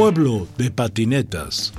Pueblo de patinetas.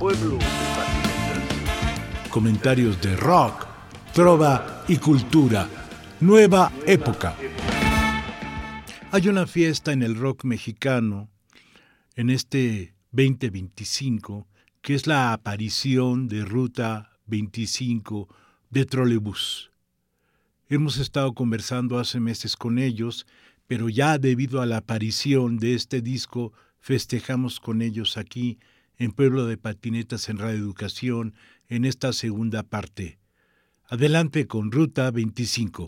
Comentarios de rock, trova y cultura. Nueva época. Hay una fiesta en el rock mexicano en este 2025 que es la aparición de Ruta 25 de Trolebús. Hemos estado conversando hace meses con ellos, pero ya debido a la aparición de este disco, festejamos con ellos aquí en Pueblo de Patinetas en Radio Educación en esta segunda parte. Adelante con Ruta 25.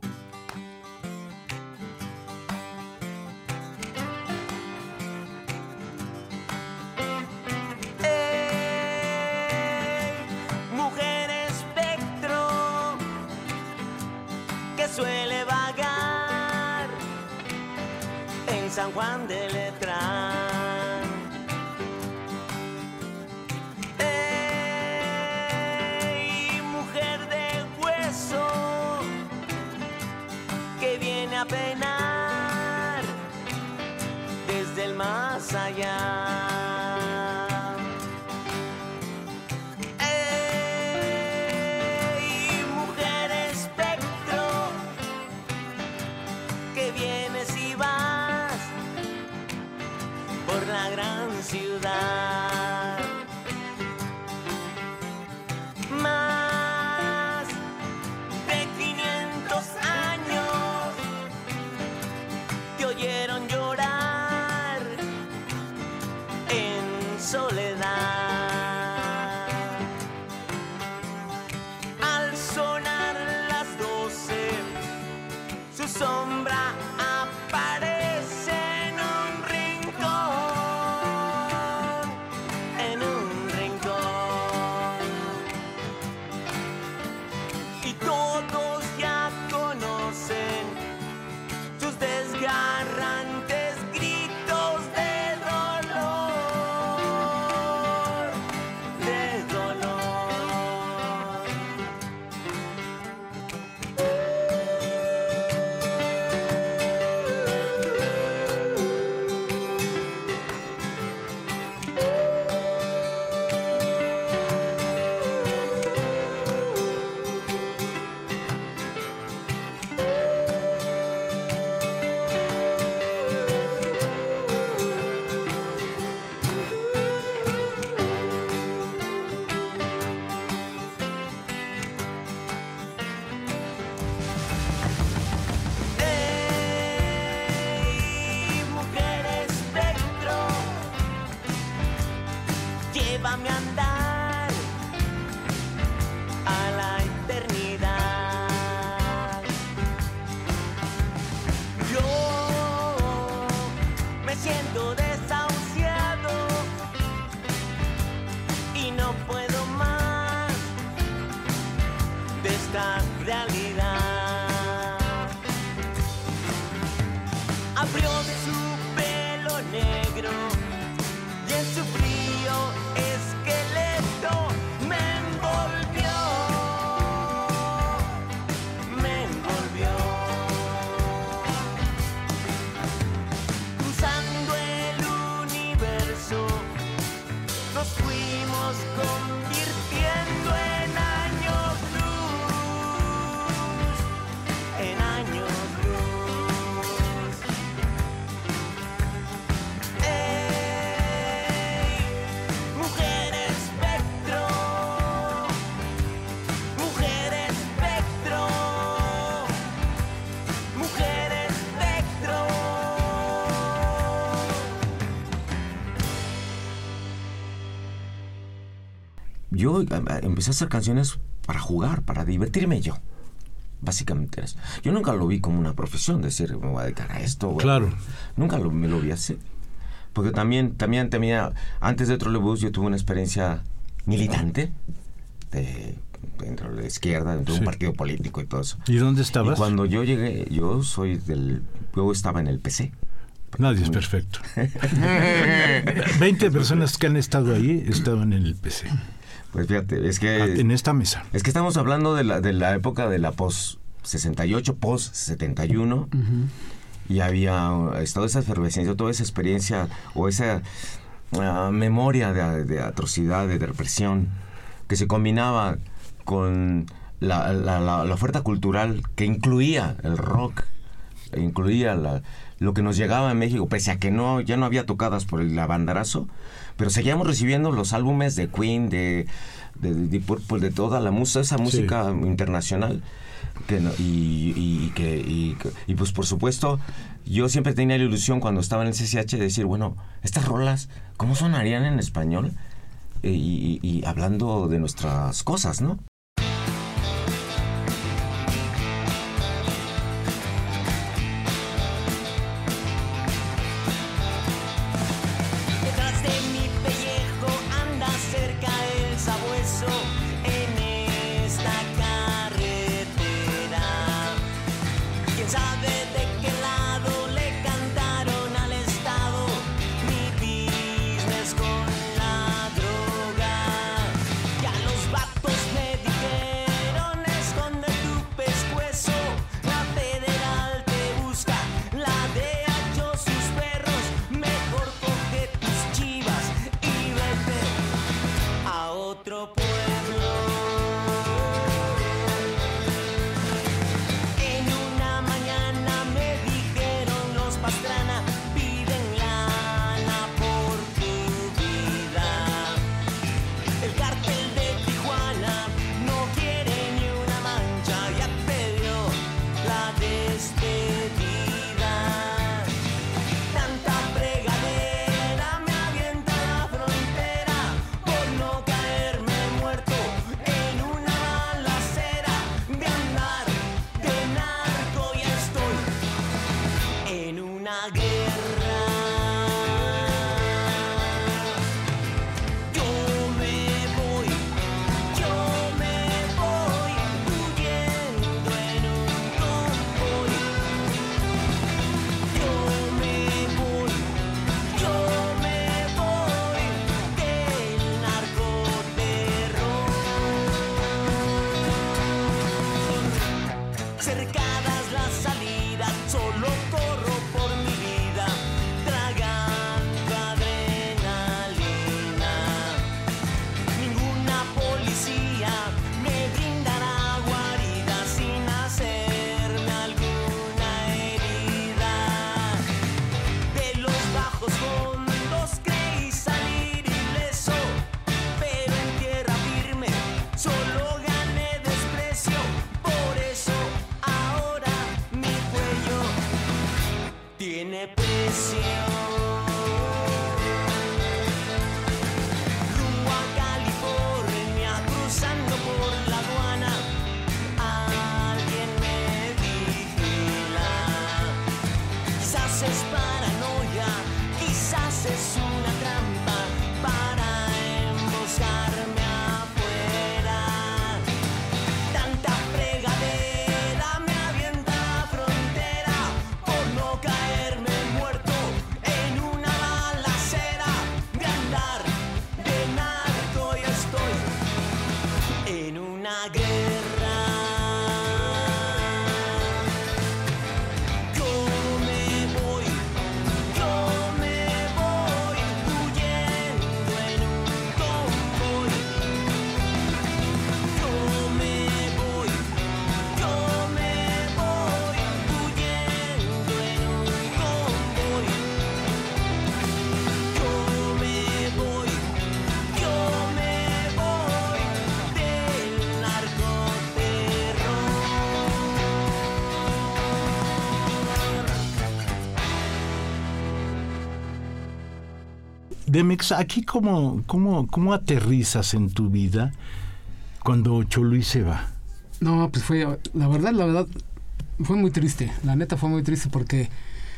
Mujer espectro que suele vagar en San Juan de Letrán. Mujer de hueso que viene a penar desde el más allá. Mujer espectro que vienes y vas por la gran ciudad. Más de 500 años te oyeron llorar en soledad. Al sonar las 12, su sombra aparece en un rincón, en un rincón. Y todos ya conocen sus desgarrantes gritos de dolor, de dolor. Mujer espectro, llévame a andar a la eternidad. Yo me siento desahuciado y no puedo más de esta realidad. Abrió su pelo negro y en su frío esqueleto me envolvió, me envolvió. Cruzando el universo nos fuimos convirtiendo en años luz, en años luz. Mujer espectro, mujer espectro, mujer espectro. Yo empecé a hacer canciones para jugar, para divertirme yo. Básicamente eso. Yo nunca lo vi como una profesión, decir, me voy a dedicar a esto. Bueno, Claro. nunca me lo vi así. Porque también tenía, antes de Trolebús, yo tuve una experiencia militante dentro de la izquierda, dentro de un partido político y todo eso. ¿Y dónde Y estabas? cuando yo llegué, yo estaba en el PC. Nadie es perfecto. 20 personas que han estado ahí estaban en el PC. Pues fíjate, es que... En esta mesa. Es que estamos hablando de la época de la post-68, post-71, y había toda esa efervescencia, toda esa experiencia, o esa memoria de atrocidad, de represión, que se combinaba con la oferta cultural que incluía el rock, incluía lo que nos llegaba en México, pese a que ya no había tocadas por el banderazo, pero seguíamos recibiendo los álbumes de Queen, de Purple, de toda la música, esa música internacional. Y pues por supuesto yo siempre tenía la ilusión cuando estaba en el CCH de decir, bueno, estas rolas ¿cómo sonarían en español? Y hablando de nuestras cosas, ¿no? Detrás de mi pellejo anda cerca el sabueso en esta carretera. ¿Quién sabe de qué lado le cantaron al Estado mi business con la droga? Ya los vatos me dijeron esconde tu pescuezo, la federal te busca, la DEA yo sus perros, mejor coge tus chivas y vete a otro pueblo. En una mañana me dijeron los Pastrana, piden lana por tu vida. El cártel de Tijuana no quiere ni una mancha, ya te dio la despedida. Tanta fregadera me avienta a la frontera por no caerme muerto en una balacera de andar de narco, ya estoy en una guerra. Yo me voy huyendo en un convoy. Yo me voy del narcoterror. Cercadas las salidas, solo corro por mi vida, tragando adrenalina. Ninguna policía me brindará guarida sin hacerme alguna herida. De los bajos fondos creí salir ileso, pero en tierra firme solo gané desprecio. Por eso ahora mi cuello tiene precio. Rumbo a California, cruzando por la aduana, alguien me vigila. Quizás es paranoia, quizás es una trampa para emboscarme afuera. Tanta fregadera me avienta a la frontera por no caerme muerto en una balacera de andar de narco, y estoy en una guerra. Yo me voy huyendo en un convoy. Yo me voy huyendo en un convoy. Yo me voy del narcoterror. Demex, aquí ¿cómo aterrizas en tu vida cuando Choluis se va? No, pues la verdad, fue muy triste. La neta fue muy triste porque,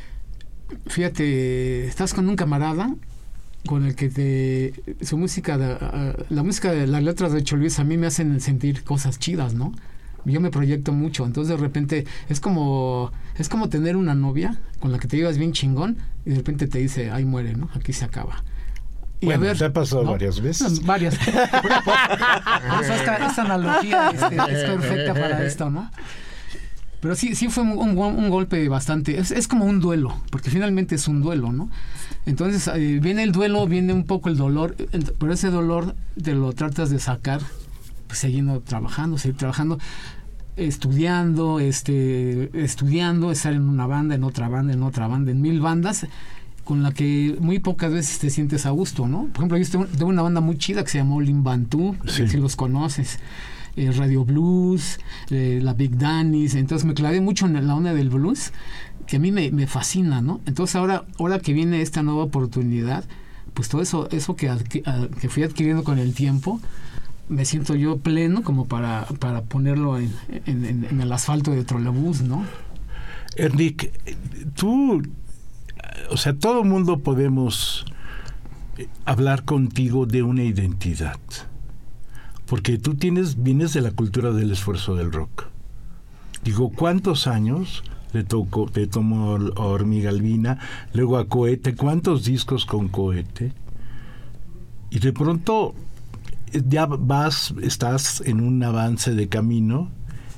fíjate, estás con un camarada con el que su música, la música de las letras de Choluis a mí me hacen sentir cosas chidas, ¿no? Yo me proyecto mucho, entonces de repente es como tener una novia con la que te llevas bien chingón y de repente te dice, ay, muere, ¿no? Aquí se acaba. Y Bueno, a ver, te ha pasado ¿no? varias veces. Varias. Por eso esta analogía es perfecta para esto, ¿no? Pero sí fue un golpe bastante... Es como un duelo, porque finalmente es un duelo, ¿no? Entonces viene el duelo, viene un poco el dolor, pero ese dolor te lo tratas de sacar pues, seguir trabajando, estudiando, estar en una banda, en otra banda, en 1000 bandas, con la que muy pocas veces te sientes a gusto, ¿no? Por ejemplo, yo estuve de una banda muy chida que se llamó Limbantú, sí. si los conoces. Radio Blues, la Big Danny's, entonces me clavé mucho en la onda del blues, que a mí me fascina, ¿no? Entonces ahora que viene esta nueva oportunidad, pues todo eso que fui adquiriendo con el tiempo, me siento yo pleno como para ponerlo en el asfalto de trolebús, ¿no? Enrique, tú, o sea, todo el mundo podemos hablar contigo de una identidad. Porque tú vienes de la cultura del esfuerzo del rock. Digo, ¿cuántos años te tomó a Hormiga Albina, luego a Cohete? ¿Cuántos discos con Cohete? Y de pronto ya estás en un avance de camino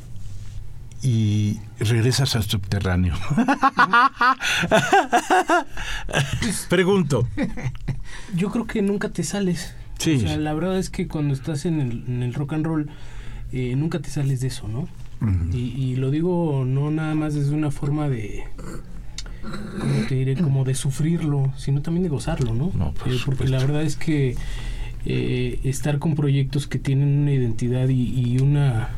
y regresas al subterráneo. Pregunto. Yo creo que nunca te sales. Sí. O sea, la verdad es que cuando estás en el rock and roll, nunca te sales de eso, ¿no? Uh-huh. Y lo digo no nada más desde una forma de, ¿cómo te diré? Como de sufrirlo, sino también de gozarlo, ¿no? No, porque la verdad es que estar con proyectos que tienen una identidad y una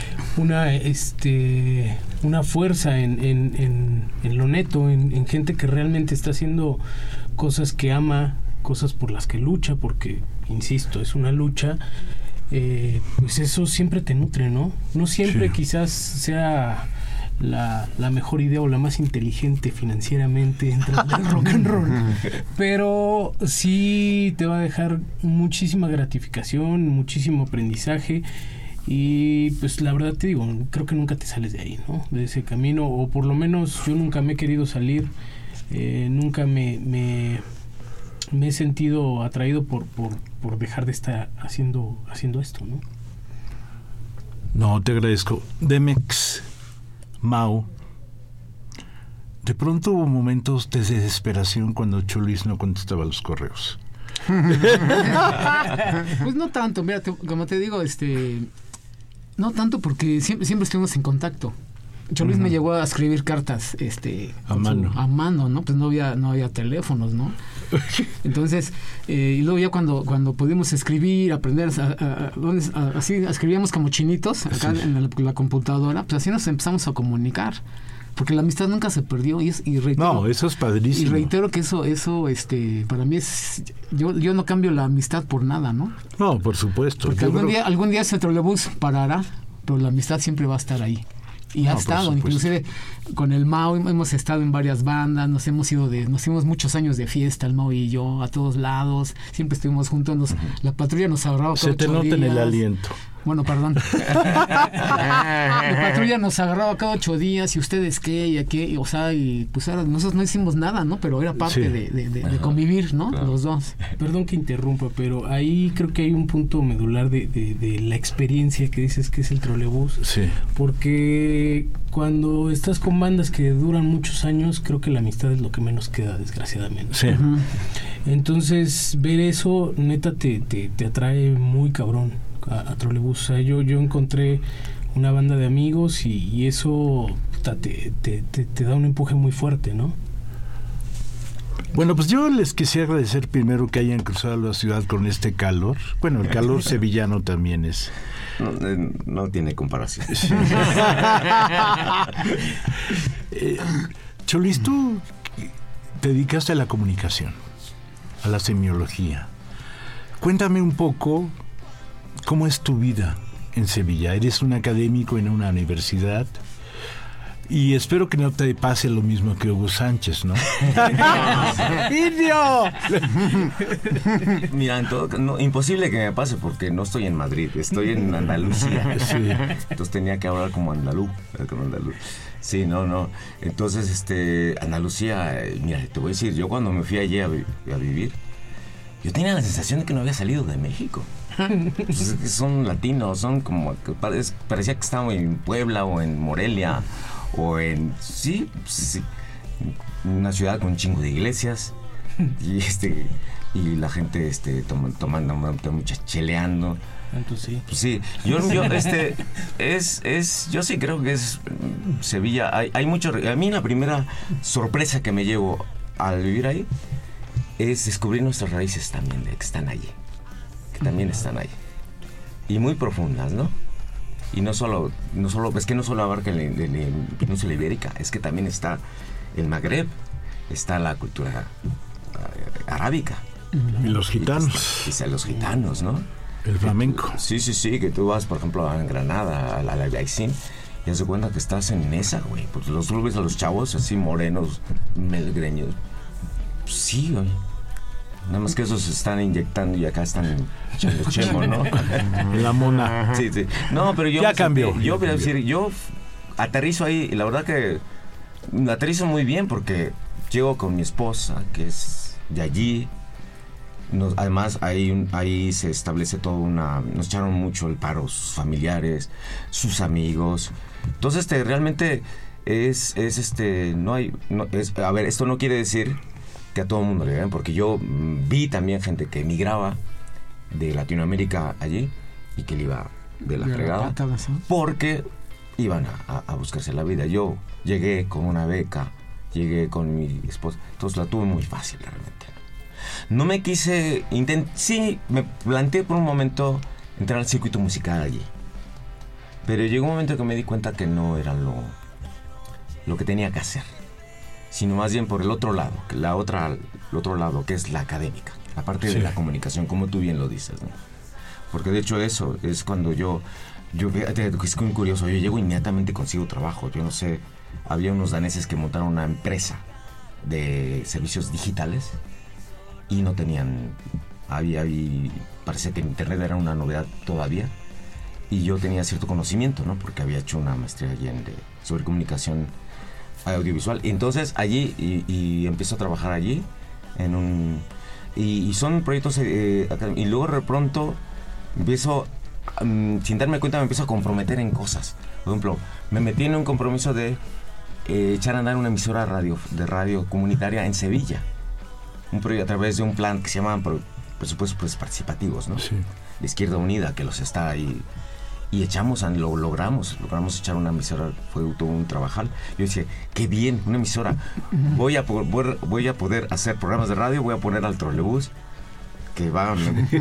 fuerza en lo neto, en gente que realmente está haciendo cosas que ama, cosas por las que lucha, porque insisto, es una lucha, pues eso siempre te nutre, ¿no? No siempre sí. Quizás sea la mejor idea o la más inteligente financieramente dentro del rock and roll, pero sí te va a dejar muchísima gratificación, muchísimo aprendizaje, y pues la verdad te digo, creo que nunca te sales de ahí, ¿no? De ese camino, o por lo menos yo nunca me he querido salir, nunca me he sentido atraído por dejar de estar haciendo esto, ¿no? No, te agradezco. Demex, Mau, de pronto hubo momentos de desesperación cuando Cholis no contestaba los correos. Pues no tanto, mira, como te digo, no tanto porque siempre estuvimos en contacto. Cholis me llegó a escribir cartas a mano, ¿no? Pues no había teléfonos, ¿no? Entonces, y luego ya cuando pudimos escribir, aprender así escribíamos como chinitos acá sí. En la computadora, pues así nos empezamos a comunicar. Porque la amistad nunca se perdió y reitero, no, eso es padrísimo. Y reitero que eso para mí es yo no cambio la amistad por nada, ¿no? No, por supuesto. Porque algún día ese trolebús parará, pero la amistad siempre va a estar ahí. Y ha estado, inclusive con el Mau hemos estado en varias bandas, nos hemos muchos años de fiesta, el Mau y yo, a todos lados, siempre estuvimos juntos, la patrulla nos agarraba cada 8 días. Se te nota en el aliento. Bueno, perdón. La patrulla nos agarraba cada 8 días, y ustedes qué, y aquí, o sea, y pues ahora nosotros no hicimos nada, ¿no? Pero era parte sí. de convivir, ¿no? Claro. Los dos. Perdón que interrumpa, pero ahí creo que hay un punto medular de la experiencia que dices que es el trolebús. Sí. Porque cuando estás con bandas que duran muchos años, creo que la amistad es lo que menos queda, desgraciadamente. Sí. Uh-huh. Entonces, ver eso, neta, te atrae muy cabrón a trolebús. O sea, yo encontré una banda de amigos y eso te da un empuje muy fuerte, ¿no? Bueno, pues yo les quisiera agradecer primero que hayan cruzado la ciudad con este calor. Bueno, el calor sevillano también es... No tiene comparación. Sí. Cholis, tú te dedicaste a la comunicación, a la semiología. Cuéntame un poco cómo es tu vida en Sevilla. Eres un académico en una universidad y espero que no te pase lo mismo que Hugo Sánchez, ¿no? ¡Indio! Mira, imposible que me pase porque no estoy en Madrid, estoy en Andalucía. Sí. Entonces tenía que hablar como andaluz. Sí, no. Entonces, Andalucía, mira, te voy a decir, yo cuando me fui allí a vivir, yo tenía la sensación de que no había salido de México. Pues son latinos, son como... Parecía que estaba en Puebla o en Morelia o en sí, una ciudad con un chingo de iglesias y la gente tomando muchas, cheleando. Entonces sí. Pues sí, yo sí creo que es Sevilla. Hay mucho. A mí la primera sorpresa que me llevo al vivir ahí es descubrir nuestras raíces también, que están allí, que también están ahí y muy profundas, ¿no? Y no solo es que no solo abarca la península ibérica, es que también está el Magreb, está la cultura arábica. Y los gitanos. Y los gitanos, ¿no? El flamenco. Sí, que tú vas, por ejemplo, a Granada, a la Albaicín, y te das cuenta que estás en esa, güey. Pues tú ves a los chavos así morenos, melgreños. Sí, güey. Nada más que esos se están inyectando y acá están echando chemo, ¿no? La mona. Sí. No, pero yo... Ya cambió. Yo voy a decir, yo aterrizo ahí, y la verdad que aterrizo muy bien porque llego con mi esposa, que es de allí. Además, ahí se establece toda nos echaron mucho el paro sus familiares, sus amigos. Entonces, realmente a ver, esto no quiere decir que a todo el mundo le vean, porque yo vi también gente que emigraba de Latinoamérica allí y que le iba de la fregada, porque iban a buscarse la vida. Yo llegué con una beca, llegué con mi esposa, entonces la tuve muy fácil realmente. No me quise sí, me planteé por un momento entrar al circuito musical allí, pero llegó un momento que me di cuenta que no era lo que tenía que hacer, sino más bien por el otro lado, el otro lado, que es la académica, la parte de la comunicación, como tú bien lo dices, ¿no? Porque de hecho eso es cuando yo es muy curioso, yo llego inmediatamente consigo trabajo. Yo no sé, había unos daneses que montaron una empresa de servicios digitales y no tenían, parece que internet era una novedad todavía, y yo tenía cierto conocimiento, ¿no? Porque había hecho una maestría allí sobre comunicación audiovisual. Y entonces allí, y empiezo a trabajar allí y son proyectos y luego de pronto empiezo, sin darme cuenta, me empiezo a comprometer en cosas. Por ejemplo, me metí en un compromiso de echar a andar una emisora de radio comunitaria en Sevilla, un proyecto a través de un plan que se llamaban presupuestos participativos, ¿no? Sí. De Izquierda Unida, que los está ahí, y logramos echar una emisora. Fue todo un trabajal. Yo decía, qué bien, una emisora, voy a poder hacer programas de radio, voy a poner al trolebús que va,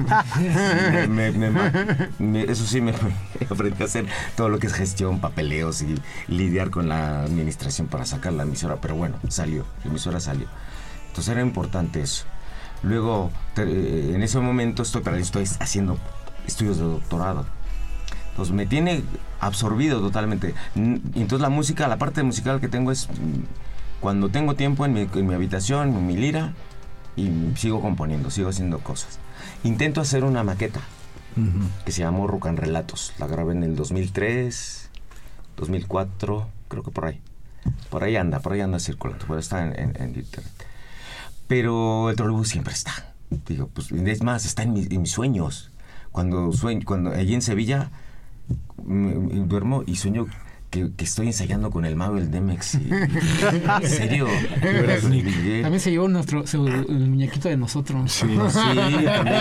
eso sí, me aprendí a hacer todo lo que es gestión, papeleos y lidiar con la administración para sacar la emisora. Pero bueno, la emisora salió. Entonces era importante eso. Luego, en ese momento estoy haciendo estudios de doctorado. Entonces me tiene absorbido totalmente. Y entonces la música, la parte musical que tengo es cuando tengo tiempo en mi habitación, en mi lira, y sigo componiendo, sigo haciendo cosas. Intento hacer una maqueta que se llamó Rucan Relatos. La grabé en el 2003, 2004, creo que por ahí. Por ahí anda circulando, puede estar en internet. Pero el trolebús siempre está. Digo, pues es más, está en mis sueños. Cuando allí en Sevilla duermo y sueño que estoy ensayando con el Mago del Demex. ¿En serio? También se llevó el muñequito de nosotros. Sí, también.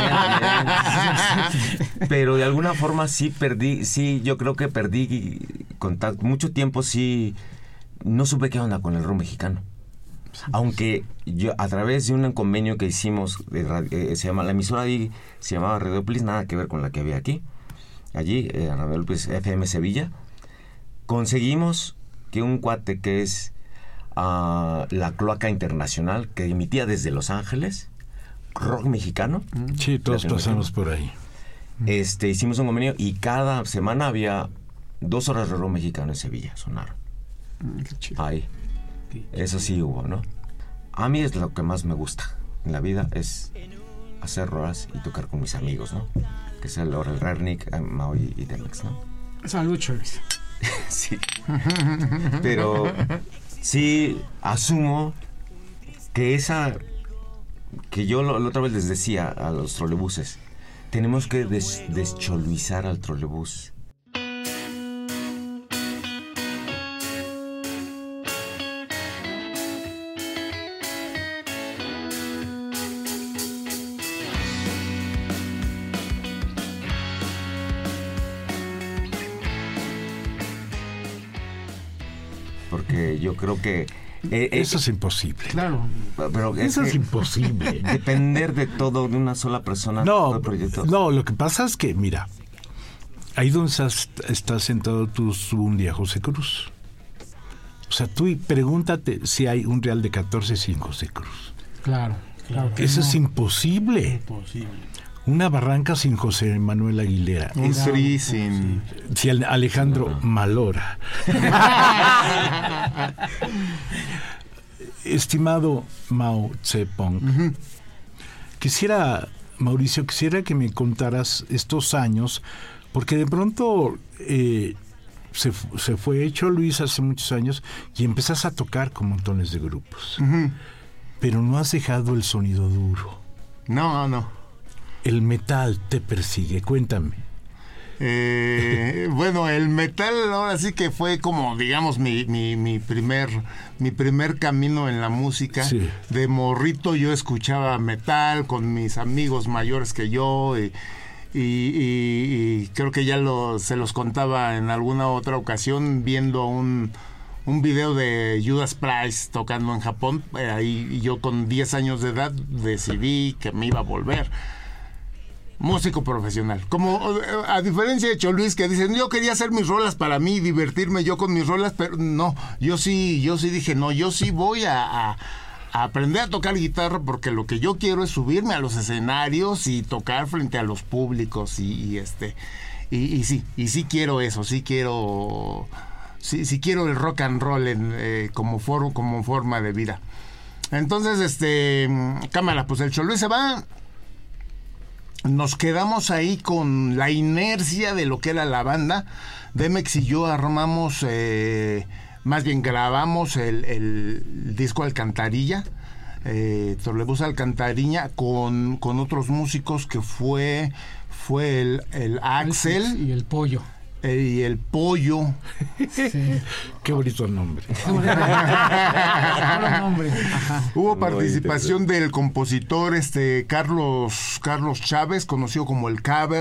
Pero de alguna forma sí yo creo que perdí contacto. Mucho tiempo sí no supe qué onda con el rock mexicano. Aunque yo, a través de un convenio que hicimos, la emisora ahí se llamaba Radiopolis, nada que ver con la que había aquí. Allí, Radiopolis FM Sevilla, conseguimos que un cuate que es la Cloaca Internacional, que emitía desde Los Ángeles, rock mexicano. Sí, todos pasamos por ahí. Hicimos un convenio y cada semana había 2 horas de rock mexicano en Sevilla, sonaron. Qué chido. Ahí. Eso sí hubo, ¿no? A mí es lo que más me gusta en la vida, es hacer rolas y tocar con mis amigos, ¿no? Que es el Rernick, Mao y Demex, ¿no? Salud, Chovis. Sí. Pero sí asumo que que yo la otra vez les decía a los trolebuses, tenemos que descholvizar al trolebús. porque yo creo que eso es imposible. Claro. pero Eso es imposible. depender de todo de una sola persona. No, todo proyecto. no, lo que pasa es que, mira, ahí donde estás sentado tú un día, José Cruz. O sea, tú pregúntate si hay un real de 14 sin José Cruz. Claro. que Eso no. es imposible. Imposible. Una barranca sin José Manuel Aguilera. Un Tri sin... Si Alejandro Malora. Estimado Mao Zedong, Mauricio, quisiera que me contaras estos años, porque de pronto se fue Cho Luis hace muchos años y empezás a tocar con montones de grupos. Pero no has dejado el sonido duro. No. El metal te persigue, cuéntame. Bueno, el metal ahora sí que fue como, digamos, mi primer camino en la música. Sí. De morrito yo escuchaba metal con mis amigos mayores que yo y creo que ya se los contaba en alguna otra ocasión viendo un video de Judas Priest tocando en Japón. Ahí yo con 10 años de edad decidí que me iba a volver músico profesional. Como a diferencia de Cho Luis, que dicen, yo quería hacer mis rolas para mí, divertirme yo con mis rolas, pero no, yo sí dije, no, yo sí voy a aprender a tocar guitarra, porque lo que yo quiero es subirme a los escenarios y tocar frente a los públicos y sí quiero eso, sí quiero el rock and roll como forma de vida. Entonces, cámara, pues el Cho Luis se va. Nos quedamos ahí con la inercia de lo que era la banda. Demex y yo armamos, más bien grabamos el disco Alcantarilla, Trolebús Alcantarilla, con otros músicos que fue el Axel Y el Pollo. Y el Pollo. Sí. Qué bonito nombre. Hubo participación del compositor Carlos Chávez, conocido como el Caber,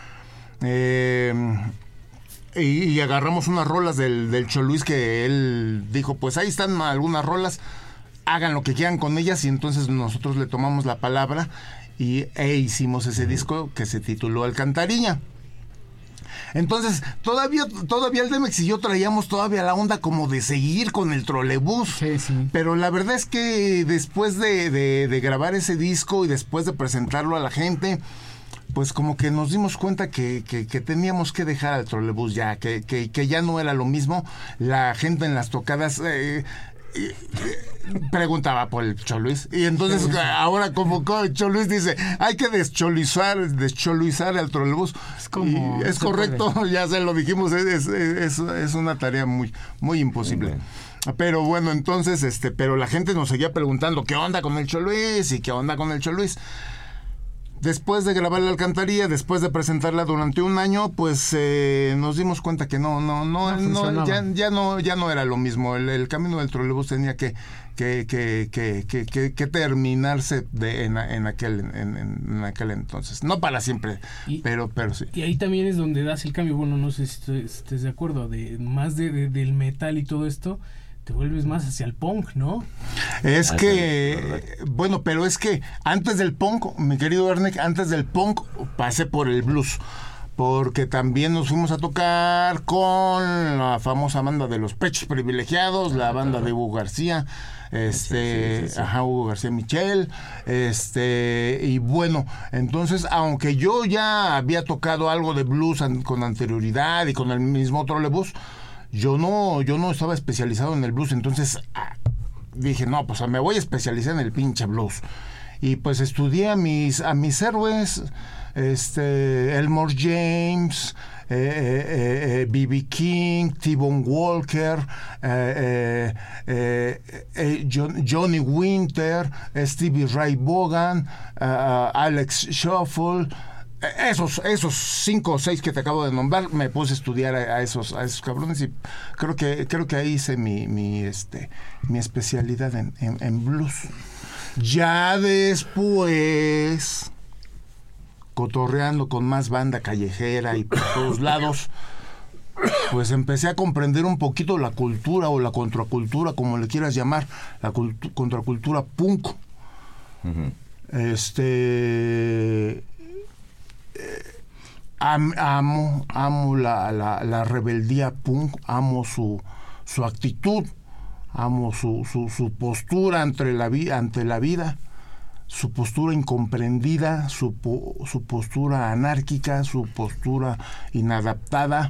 y agarramos unas rolas del Cho Luis que él dijo, pues ahí están algunas rolas, hagan lo que quieran con ellas, y entonces nosotros le tomamos la palabra e hicimos ese disco que se tituló Alcantarilla. Entonces, todavía el Demex y yo traíamos todavía la onda como de seguir con el trolebús. Sí. Pero la verdad es que después de grabar ese disco y después de presentarlo a la gente, pues como que nos dimos cuenta que teníamos que dejar al trolebús ya, que ya no era lo mismo. La gente en las tocadas... preguntaba por el Cho Luis, y entonces ahora como Cho Luis dice, hay que descholuizar al trolebús. Es correcto, puede. Ya se lo dijimos, es una tarea muy, muy imposible. Pero bueno, entonces, pero la gente nos seguía preguntando, ¿qué onda con el Cho Luis? ¿Y qué onda con el Cho Luis? Después de grabar la Alcantarilla, después de presentarla durante un año, pues nos dimos cuenta que ya no era lo mismo. El camino del trolebús tenía que terminarse en aquel entonces. No para siempre, pero sí. Y ahí también es donde das el cambio. Bueno, no sé si estés de acuerdo, más del metal y todo esto, te vuelves más hacia el punk, ¿no? Es que, bueno, pero es que antes del punk, mi querido Erneck, antes del punk pasé por el blues, porque también nos fuimos a tocar con la famosa banda de Los Pechos Privilegiados, la banda de Hugo García, Hugo García Michel, y bueno, entonces, aunque yo ya había tocado algo de blues con anterioridad y con el mismo trolebús, yo no estaba especializado en el blues, entonces dije, no, pues me voy a especializar en el pinche blues. Y pues estudié a mis héroes, Elmore James, B.B. King, T-Bone Walker, Johnny Winter, Stevie Ray Vaughan, Alex Shuffle. Esos 5 o 6 que te acabo de nombrar, me puse a estudiar a esos cabrones, y creo que ahí hice mi especialidad en blues. Ya después, cotorreando con más banda callejera y por todos lados, pues empecé a comprender un poquito la cultura o la contracultura, como le quieras llamar, la contracultura punk. Ujú. Amo la rebeldía punk, amo su actitud, amo su postura ante la vida, su postura incomprendida, su postura anárquica, su postura inadaptada,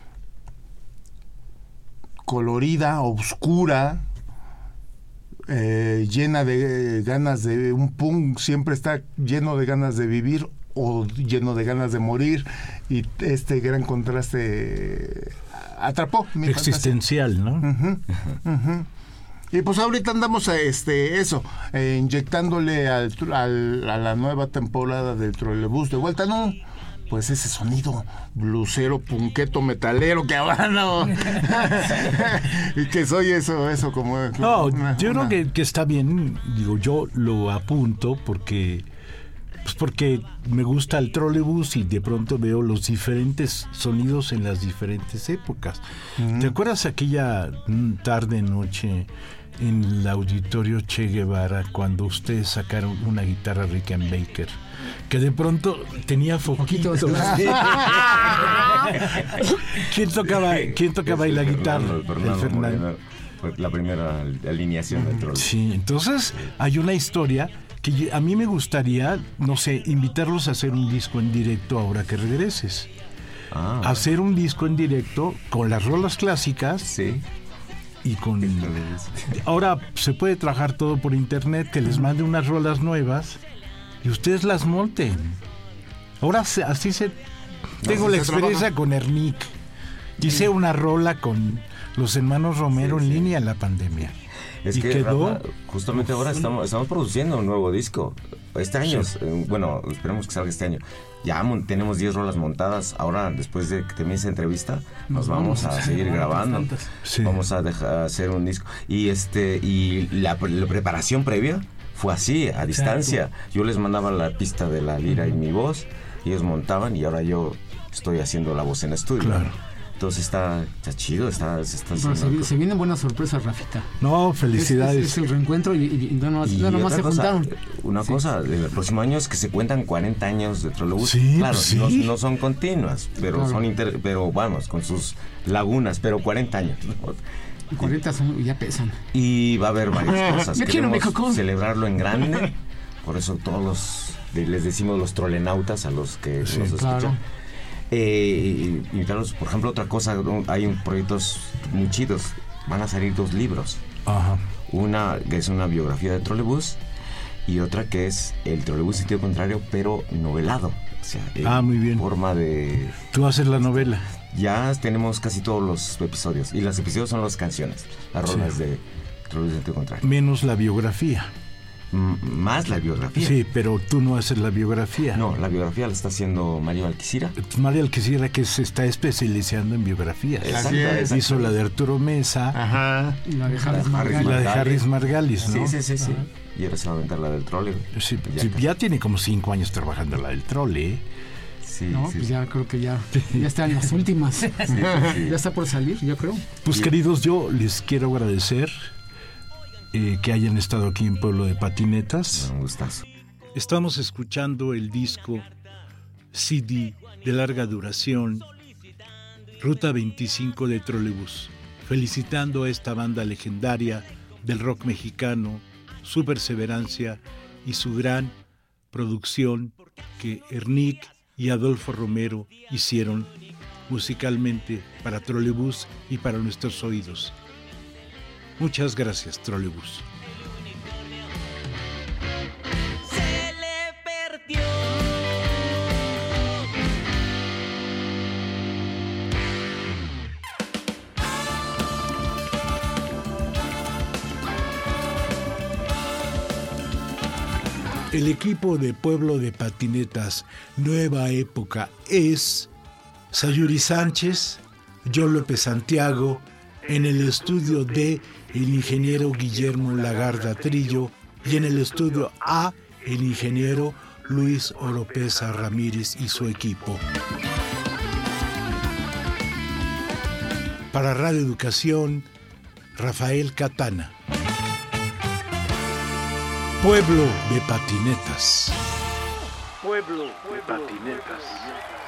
colorida, oscura, llena de ganas de... Un punk siempre está lleno de ganas de vivir o lleno de ganas de morir, y este gran contraste atrapó mi existencial, fantasía. ¿No? Y pues ahorita andamos inyectándole a la nueva temporada del Trolebús de vuelta, ¿no? Pues ese sonido blusero, punqueto, metalero, que ahora no. Y que soy eso como... No, yo creo que está bien, digo, yo lo apunto porque me gusta el trolebús y de pronto veo los diferentes sonidos en las diferentes épocas. ¿Te acuerdas aquella tarde, noche en el auditorio Che Guevara cuando ustedes sacaron una guitarra Rickenbacker? Que de pronto tenía foquitos. ¿Quién tocaba ahí la guitarra? Fernando. Fue la primera alineación del trolebús. Sí, entonces hay una historia que a mí me gustaría, no sé, invitarlos a hacer un disco en directo ahora que regreses. Hacer un disco en directo con las rolas clásicas. Sí. Y con... Ahora se puede trabajar todo por internet, que les mande unas rolas nuevas y ustedes las monten. Ahora así se... Tengo la experiencia con Ernick. Hice una rola con los hermanos Romero en línea en la pandemia. Es que quedó... Rafa, justamente ahora estamos produciendo un nuevo disco. Este año, bueno, esperemos que salga este año. Ya tenemos 10 rolas montadas. Ahora, después de que termine esa entrevista, nos vamos a seguir grabando. Sí. Vamos a hacer un disco. Y la preparación previa fue así, a distancia. Yo les mandaba la pista de la lira y mi voz, y ellos montaban, y ahora yo estoy haciendo la voz en estudio. Claro. Entonces está chido, se está haciendo. Se vienen buenas sorpresas, Rafita. No, felicidades. Es el reencuentro y no nomás se juntaron. Una cosa, el próximo año es que se cuentan 40 años de Trolebús. Sí, claro, sí. No son continuas, pero pero vamos, con sus lagunas, pero 40 años. 40 ya pesan. Y va a haber varias cosas. Queremos celebrarlo en grande. Por eso todos les decimos los trolenautas a los que nos escuchan. Claro. Invitarlos, por ejemplo, otra cosa, hay proyectos muy chidos. Van a salir 2 libros. Ajá. Una que es una biografía de Trolebús y otra que es el Trolebús sentido contrario, pero novelado. O sea, muy bien. Forma de... Tú haces la novela. Ya tenemos casi todos los episodios. Y los episodios son las canciones, las rolas de Trolebús sentido contrario. Menos la biografía. Más la biografía. Sí, pero tú no haces la biografía. No, la biografía la está haciendo Mario Alquicira. Mario Alquicira, que se está especializando en biografías. Exacto. Hizo la de Arturo Mesa. Ajá. Y la de Harris Y Margalis. la de Harris Margalis, ¿no? Sí. Y ahora se va a aventar la del trole. Sí, ya tiene como 5 años trabajando la del trole. Sí, No, sí. pues ya creo que ya está en las últimas. Ya está por salir, yo creo. Pues queridos, yo les quiero agradecer que hayan estado aquí en Pueblo de Patinetas. Un gustazo. Estamos escuchando el disco CD de larga duración, Ruta 25 de Trolebús, felicitando a esta banda legendaria del rock mexicano, su perseverancia y su gran producción que Ernick y Adolfo Romero hicieron musicalmente para Trolebús y para nuestros oídos. Muchas gracias, Trolebús. Se le perdió. El equipo de Pueblo de Patinetas Nueva Época es Sayuri Sánchez, John López Santiago, en el estudio D, el ingeniero Guillermo Lagarda Trillo, y en el estudio A, el ingeniero Luis Oropesa Ramírez y su equipo. Para Radio Educación, Rafael Catana. Pueblo de patinetas. Pueblo de patinetas.